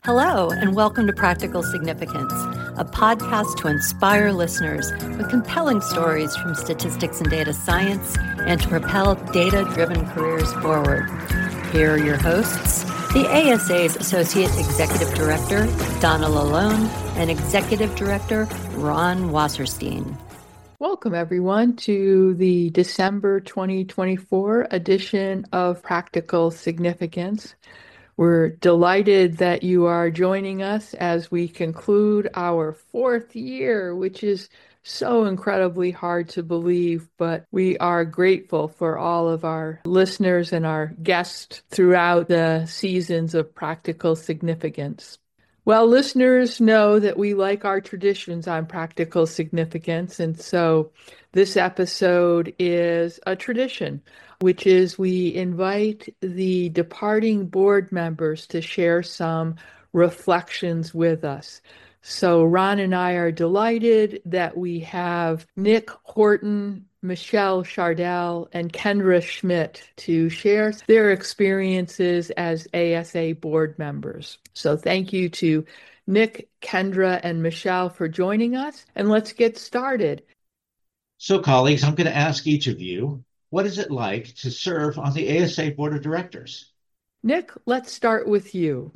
Hello, and welcome to Practical Significance, a podcast to inspire listeners with compelling stories from statistics and data science and to propel data-driven careers forward. Here are your hosts, the ASA's Associate Executive Director, Donna Lalone, and Executive Director, Ron Wasserstein. Welcome, everyone, to the December 2024 edition of Practical Significance. We're delighted that you are joining us as we conclude our fourth year, which is so incredibly hard to believe, but we are grateful for all of our listeners and our guests throughout the seasons of Practical Significance. Well, listeners know that we like our traditions on Practical Significance, and so this episode is a tradition, which is we invite the departing board members to share some reflections with us. So Ron and I are delighted that we have Nick Horton, Michelle Chardell, and Kendra Schmidt to share their experiences as ASA board members. So thank you to Nick, Kendra, and Michelle for joining us, and let's get started. So, colleagues, I'm going to ask each of you, what is it like to serve on the ASA Board of Directors? Nick, let's start with you.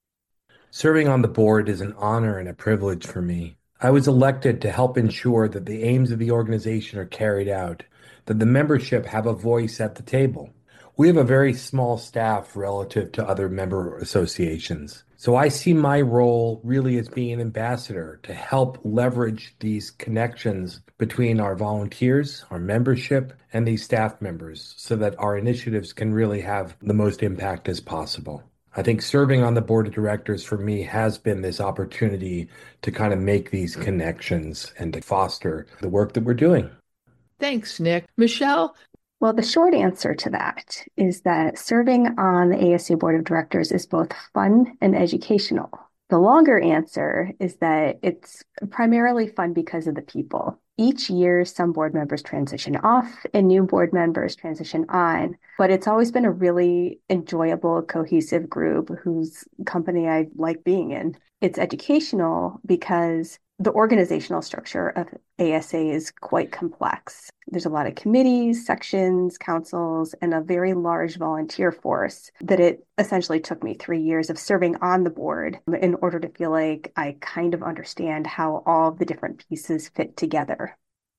Serving on the board is an honor and a privilege for me. I was elected to help ensure that the aims of the organization are carried out, that the membership have a voice at the table. We have a very small staff relative to other member associations. So I see my role really as being an ambassador to help leverage these connections between our volunteers, our membership, and these staff members so that our initiatives can really have the most impact as possible. I think serving on the board of directors for me has been this opportunity to kind of make these connections and to foster the work that we're doing. Thanks, Nick. Michelle? Well, the short answer to that is that serving on the ASA Board of Directors is both fun and educational. The longer answer is that it's primarily fun because of the people. Each year, some board members transition off and new board members transition on, but it's always been a really enjoyable, cohesive group whose company I like being in. It's educational because the organizational structure of ASA is quite complex. There's a lot of committees, sections, councils, and a very large volunteer force that it essentially took me 3 years of serving on the board in order to feel like I kind of understand how all the different pieces fit together.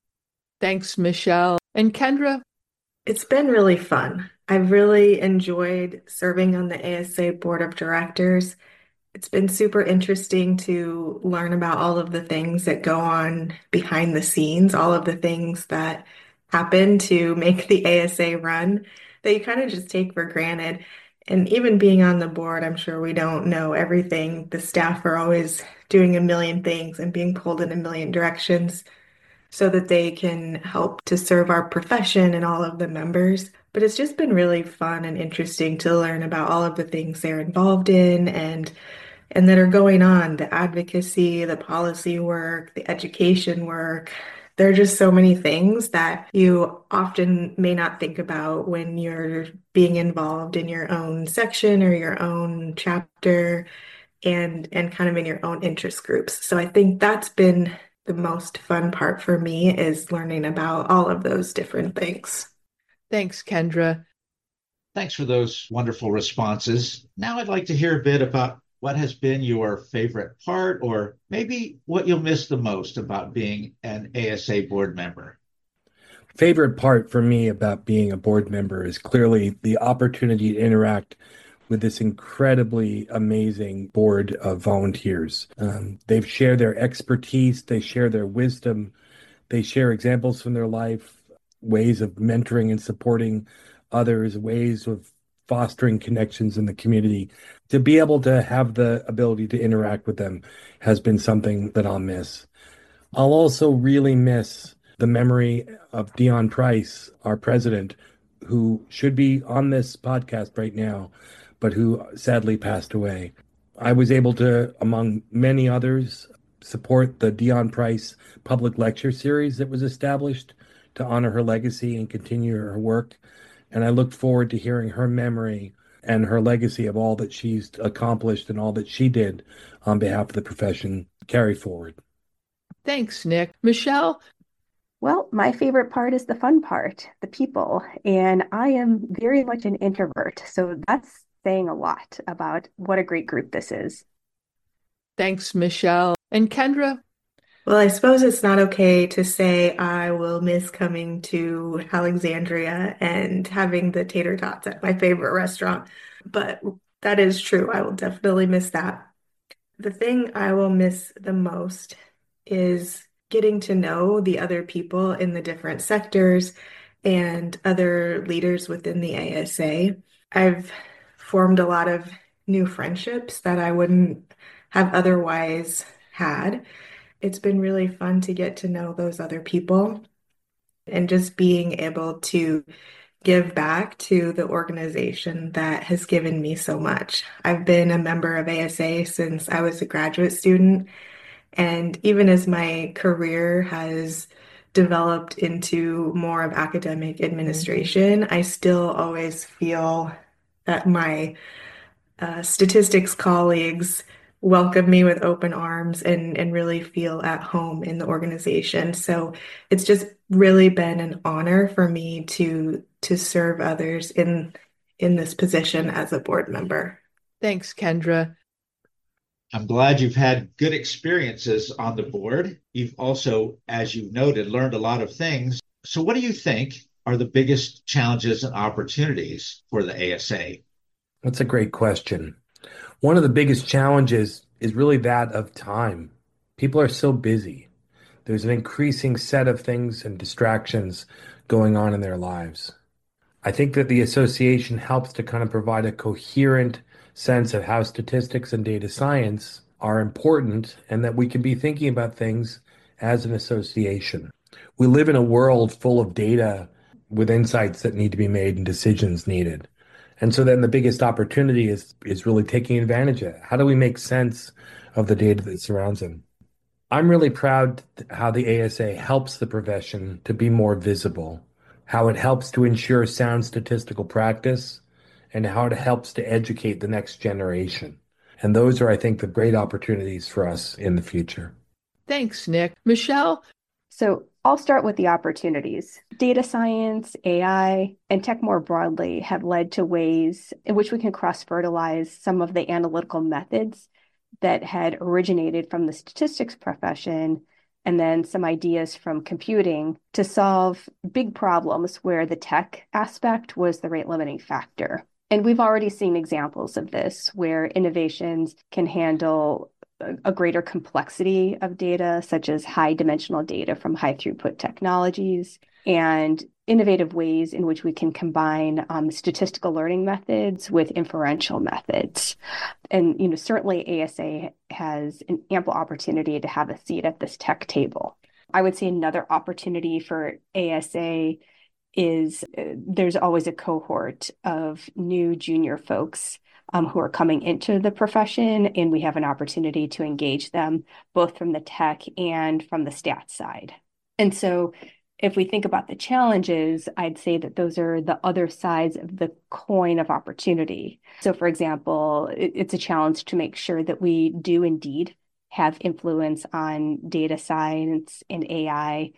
Thanks, Michelle. And Kendra? It's been really fun. I've really enjoyed serving on the ASA Board of Directors. It's been super interesting to learn about all of the things that go on behind the scenes, all of the things that happen to make the ASA run that you kind of just take for granted. And even being on the board, I'm sure we don't know everything. The staff are always doing a million things and being pulled in a million directions so that they can help to serve our profession and all of the members. But it's just been really fun and interesting to learn about all of the things they're involved in and that are going on, the advocacy, the policy work, the education work. There are just so many things that you often may not think about when you're being involved in your own section or your own chapter and kind of in your own interest groups. So I think that's been the most fun part for me, is learning about all of those different things. Thanks, Kendra. Thanks for those wonderful responses. Now I'd like to hear a bit about what has been your favorite part, or maybe what you'll miss the most about being an ASA board member. Favorite part for me about being a board member is clearly the opportunity to interact with this incredibly amazing board of volunteers. They've shared their expertise, they share their wisdom, they share examples from their life, ways of mentoring and supporting others, ways of fostering connections in the community. To be able to have the ability to interact with them has been something that I'll miss. I'll also really miss the memory of Dion Price, our president, who should be on this podcast right now, but who sadly passed away. I was able to, among many others, support the Dion Price public lecture series that was established to honor her legacy and continue her work. And I look forward to hearing her memory and her legacy of all that she's accomplished and all that she did on behalf of the profession carry forward. Thanks, Nick. Michelle? Well, my favorite part is the fun part, the people. And I am very much an introvert. So that's saying a lot about what a great group this is. Thanks, Michelle. And Kendra? Well, I suppose it's not okay to say I will miss coming to Alexandria and having the tater tots at my favorite restaurant, but that is true. I will definitely miss that. The thing I will miss the most is getting to know the other people in the different sectors and other leaders within the ASA. I've formed a lot of new friendships that I wouldn't have otherwise had. It's been really fun to get to know those other people and just being able to give back to the organization that has given me so much. I've been a member of ASA since I was a graduate student, and even as my career has developed into more of academic administration, I still always feel that my statistics colleagues welcome me with open arms and really feel at home in the organization. So it's just really been an honor for me to serve others in this position as a board member. Thanks, Kendra. I'm glad you've had good experiences on the board. You've also, as you've noted, learned a lot of things. So what do you think are the biggest challenges and opportunities for the ASA? That's a great question. One of the biggest challenges is really that of time. People are so busy. There's an increasing set of things and distractions going on in their lives. I think that the association helps to kind of provide a coherent sense of how statistics and data science are important and that we can be thinking about things as an association. We live in a world full of data with insights that need to be made and decisions needed. And so then the biggest opportunity is really taking advantage of it. How do we make sense of the data that surrounds them? I'm really proud how the ASA helps the profession to be more visible, how it helps to ensure sound statistical practice, and how it helps to educate the next generation. And those are, I think, the great opportunities for us in the future. Thanks, Nick. Michelle? So I'll start with the opportunities. Data science, AI, and tech more broadly have led to ways in which we can cross-fertilize some of the analytical methods that had originated from the statistics profession and then some ideas from computing to solve big problems where the tech aspect was the rate limiting factor. And we've already seen examples of this where innovations can handle a greater complexity of data, such as high dimensional data from high throughput technologies, and innovative ways in which we can combine statistical learning methods with inferential methods. And certainly ASA has an ample opportunity to have a seat at this tech table. I would say another opportunity for ASA is there's always a cohort of new junior folks who are coming into the profession, and we have an opportunity to engage them both from the tech and from the stats side. And so if we think about the challenges, I'd say that those are the other sides of the coin of opportunity. So for example, it's a challenge to make sure that we do indeed have influence on data science and AI,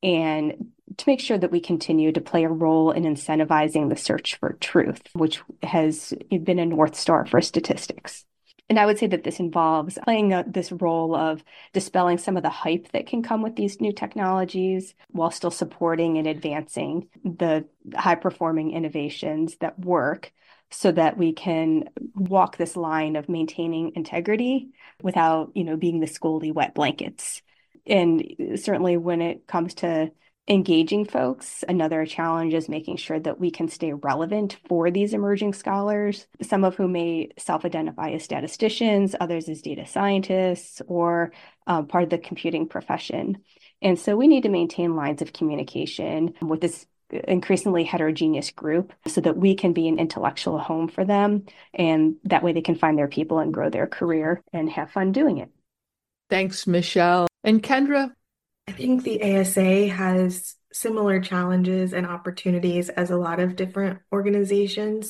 and to make sure that we continue to play a role in incentivizing the search for truth, which has been a North Star for statistics. And I would say that this involves playing this role of dispelling some of the hype that can come with these new technologies while still supporting and advancing the high-performing innovations that work so that we can walk this line of maintaining integrity without, being the scoldy wet blankets. And certainly when it comes to engaging folks, another challenge is making sure that we can stay relevant for these emerging scholars, some of whom may self-identify as statisticians, others as data scientists, or part of the computing profession. And so we need to maintain lines of communication with this increasingly heterogeneous group so that we can be an intellectual home for them, and that way they can find their people and grow their career and have fun doing it. Thanks, Michelle. And Kendra? I think the ASA has similar challenges and opportunities as a lot of different organizations.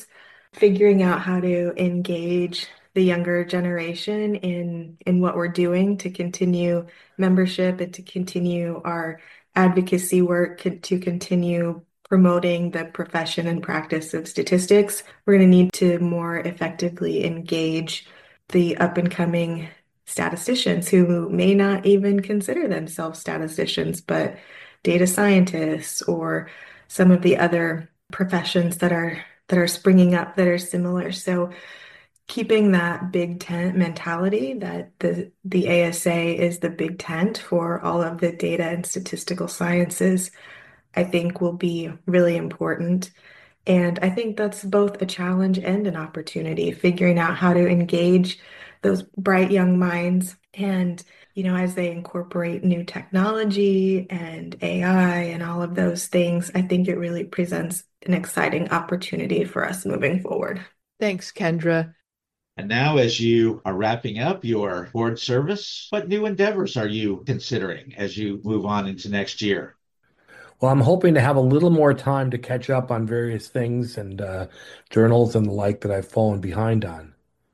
figuring out how to engage the younger generation in what we're doing to continue membership and to continue our advocacy work, to continue promoting the profession and practice of statistics. We're going to need to more effectively engage the up and coming statisticians who may not even consider themselves statisticians, but data scientists or some of the other professions that are springing up that are similar. So keeping that big tent mentality that the ASA is the big tent for all of the data and statistical sciences, I think will be really important. And I think that's both a challenge and an opportunity, figuring out how to engage those bright young minds. And, as they incorporate new technology and AI and all of those things, I think it really presents an exciting opportunity for us moving forward. Thanks, Kendra. And now, as you are wrapping up your board service, what new endeavors are you considering as you move on into next year? Well, I'm hoping to have a little more time to catch up on various things and journals and the like that I've fallen behind on.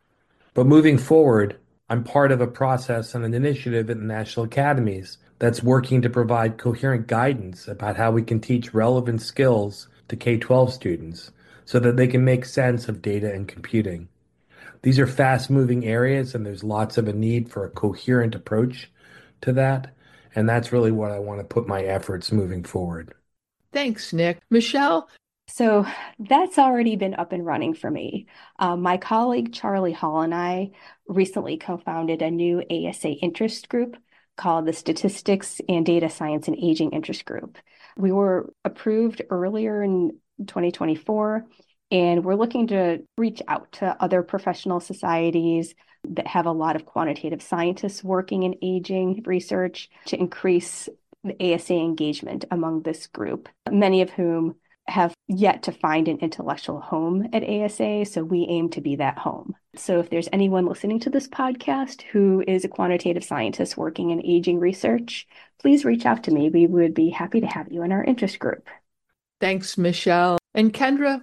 But moving forward, I'm part of a process and an initiative at the National Academies that's working to provide coherent guidance about how we can teach relevant skills to K-12 students so that they can make sense of data and computing. These are fast-moving areas, and there's lots of a need for a coherent approach to that. And that's really what I want to put my efforts moving forward. Thanks, Nick. Michelle? So that's already been up and running for me. My colleague Charlie Hall and I recently co-founded a new ASA interest group called the Statistics and Data Science and Aging Interest Group. We were approved earlier in 2024, and we're looking to reach out to other professional societies that have a lot of quantitative scientists working in aging research to increase the ASA engagement among this group, many of whom have yet to find an intellectual home at ASA, so we aim to be that home. So if there's anyone listening to this podcast who is a quantitative scientist working in aging research, please reach out to me. We would be happy to have you in our interest group. Thanks, Michelle. And Kendra?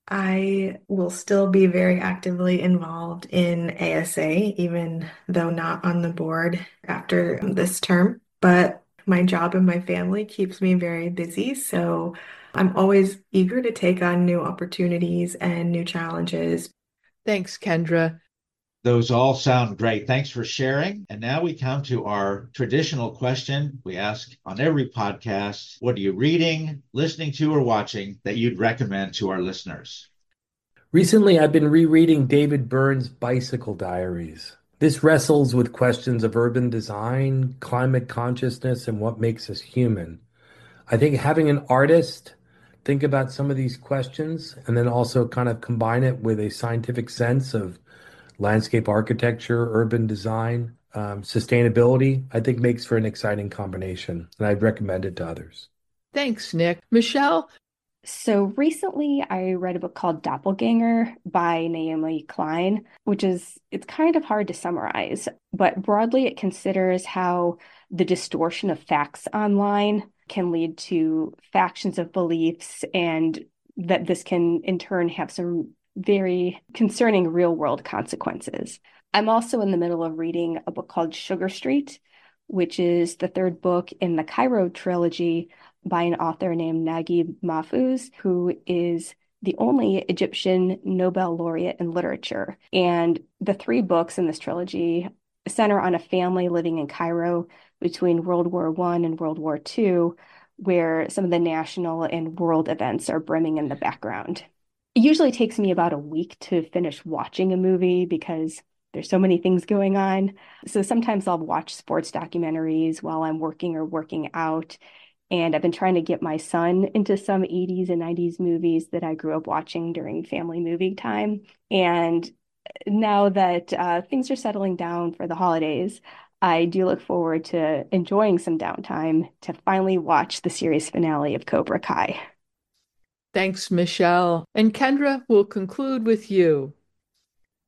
I will still be very actively involved in ASA, even though not on the board after this term. But my job and my family keeps me very busy, so I'm always eager to take on new opportunities and new challenges. Thanks, Kendra. Those all sound great. Thanks for sharing. And now we come to our traditional question we ask on every podcast. What are you reading, listening to, or watching that you'd recommend to our listeners? Recently, I've been rereading David Byrne's Bicycle Diaries. This wrestles with questions of urban design, climate consciousness, and what makes us human. I think having an artist think about some of these questions and then also kind of combine it with a scientific sense of landscape architecture, urban design, sustainability, I think makes for an exciting combination. And I'd recommend it to others. Thanks, Nick. Michelle? So recently I read a book called Doppelganger by Naomi Klein, it's kind of hard to summarize, but broadly it considers how the distortion of facts online can lead to factions of beliefs, and that this can in turn have some very concerning real world consequences. I'm also in the middle of reading a book called Sugar Street, which is the third book in the Cairo trilogy by an author named Naguib Mahfouz, who is the only Egyptian Nobel laureate in literature. And the three books in this trilogy center on a family living in Cairo between World War I and World War II, where some of the national and world events are brimming in the background. It usually takes me about a week to finish watching a movie because there's so many things going on. So sometimes I'll watch sports documentaries while I'm working or working out. And I've been trying to get my son into some 80s and 90s movies that I grew up watching during family movie time. And now that things are settling down for the holidays, I do look forward to enjoying some downtime to finally watch the series finale of Cobra Kai. Thanks, Michelle. And Kendra, we'll conclude with you.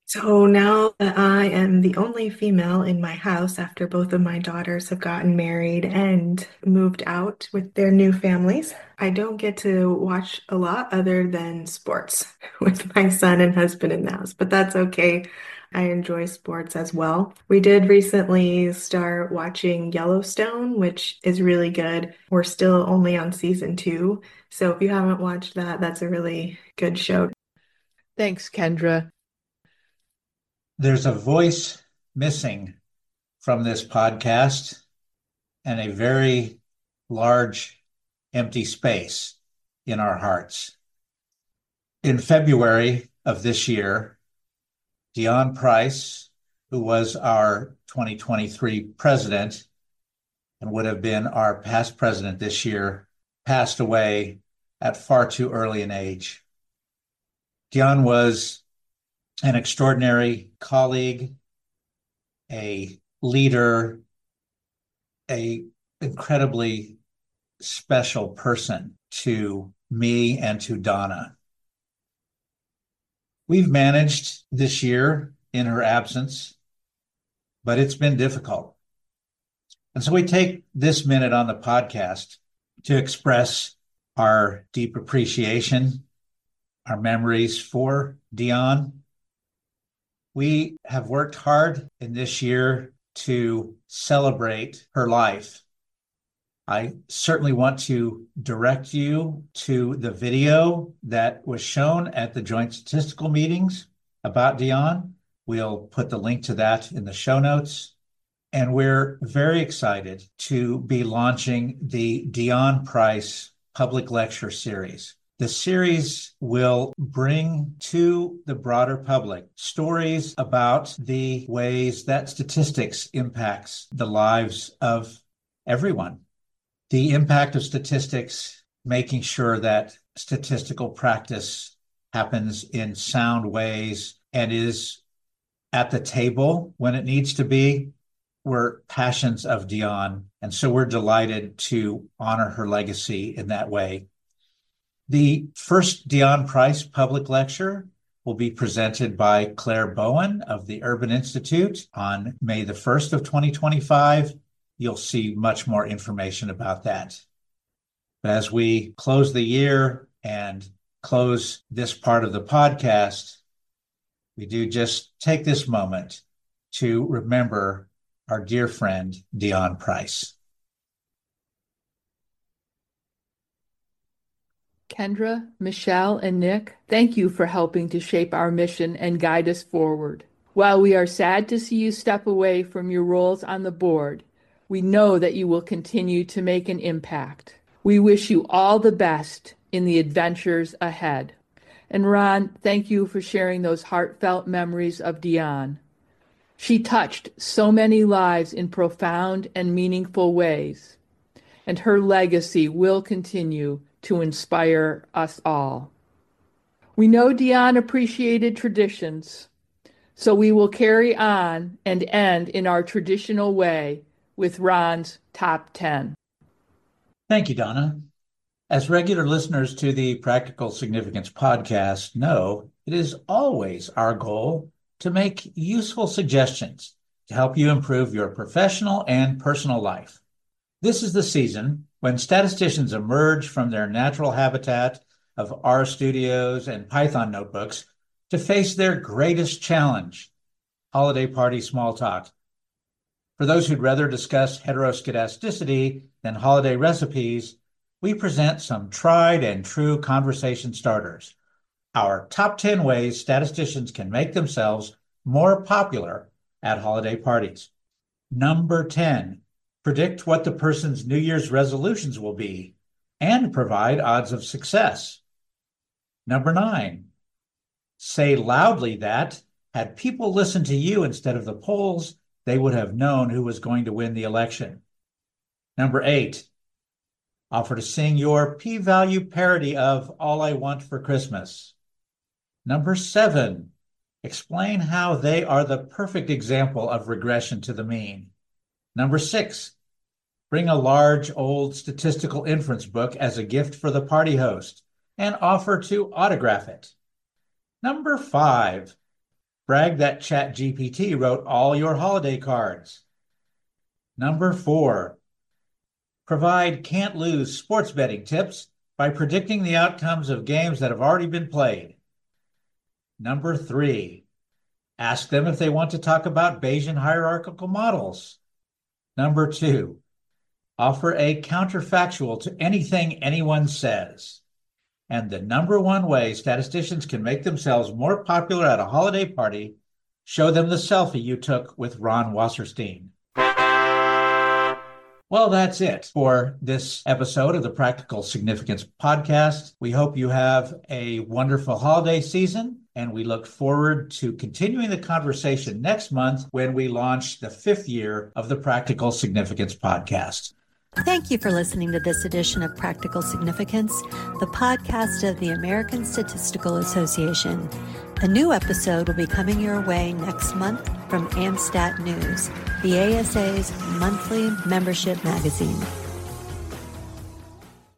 So now that I am the only female in my house after both of my daughters have gotten married and moved out with their new families, I don't get to watch a lot other than sports with my son and husband in the house, but that's okay. I enjoy sports as well. We did recently start watching Yellowstone, which is really good. We're still only on season 2, so if you haven't watched that, that's a really good show. Thanks, Kendra. There's a voice missing from this podcast and a very large empty space in our hearts. In February of this year, Deon Price, who was our 2023 president and would have been our past president this year, passed away at far too early an age. Deon was an extraordinary colleague, a leader, an incredibly special person to me and to Donna. We've managed this year in her absence, but it's been difficult. And so we take this minute on the podcast to express our deep appreciation, our memories for Deon. We have worked hard in this year to celebrate her life. I certainly want to direct you to the video that was shown at the joint statistical meetings about Deon. We'll put the link to that in the show notes. And we're very excited to be launching the Deon Price Public Lecture Series. The series will bring to the broader public stories about the ways that statistics impacts the lives of everyone. The impact of statistics, making sure that statistical practice happens in sound ways and is at the table when it needs to be, were passions of Deon. And so we're delighted to honor her legacy in that way. The first Deon Price public lecture will be presented by Claire Bowen of the Urban Institute on May the 1st of 2025. You'll see much more information about that. But as we close the year and close this part of the podcast, we do just take this moment to remember our dear friend, Deon Price. Kendra, Michelle, and Nick, thank you for helping to shape our mission and guide us forward. While we are sad to see you step away from your roles on the board, we know that you will continue to make an impact. We wish you all the best in the adventures ahead. And Ron, thank you for sharing those heartfelt memories of Deon. She touched so many lives in profound and meaningful ways, and her legacy will continue to inspire us all. We know Deon appreciated traditions, so we will carry on and end in our traditional way with Ron's Top 10. Thank you, Donna. As regular listeners to the Practical Significance podcast know, it is always our goal to make useful suggestions to help you improve your professional and personal life. This is the season when statisticians emerge from their natural habitat of RStudios and Python notebooks to face their greatest challenge, holiday party small talk. For those who'd rather discuss heteroskedasticity than holiday recipes, we present some tried and true conversation starters. Our top 10 ways statisticians can make themselves more popular at holiday parties. Number 10, predict what the person's New Year's resolutions will be and provide odds of success. Number 9, say loudly that had people listened to you instead of the polls, they would have known who was going to win the election. Number 8, offer to sing your p-value parody of All I Want for Christmas. Number 7, explain how they are the perfect example of regression to the mean. Number 6, bring a large old statistical inference book as a gift for the party host and offer to autograph it. Number 5, Brag that ChatGPT wrote all your holiday cards. Number 4, provide can't-lose sports betting tips by predicting the outcomes of games that have already been played. Number 3, ask them if they want to talk about Bayesian hierarchical models. Number 2, offer a counterfactual to anything anyone says. And the number 1 way statisticians can make themselves more popular at a holiday party, show them the selfie you took with Ron Wasserstein. Well, that's it for this episode of the Practical Significance Podcast. We hope you have a wonderful holiday season, and we look forward to continuing the conversation next month when we launch the 5th year of the Practical Significance Podcast. Thank you for listening to this edition of Practical Significance, the podcast of the American Statistical Association. A new episode will be coming your way next month from AmStat News, the ASA's monthly membership magazine.